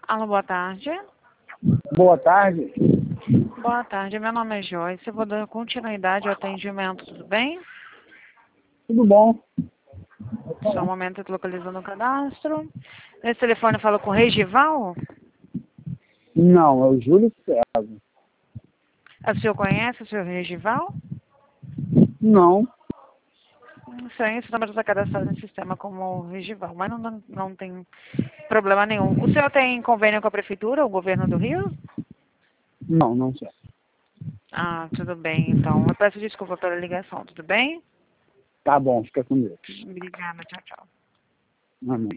Alô, boa tarde. Boa tarde. Boa tarde, meu nome é Joyce. Eu vou dar continuidade ao atendimento, tudo bem? Tudo bom? Só um momento, eu tô localizando o cadastro. Esse telefone fala com o Regival? Não, é o Júlio César. O senhor conhece o senhor Regival? Não, Sim, esse número está cadastrado no sistema como Regival, mas não tem problema nenhum. O senhor tem convênio com a prefeitura, o governo do Rio? não sei. Ah, tudo bem, então. Eu peço desculpa pela ligação, tudo bem? Tá bom, fica com Deus. Obrigada, tchau, tchau. Amém.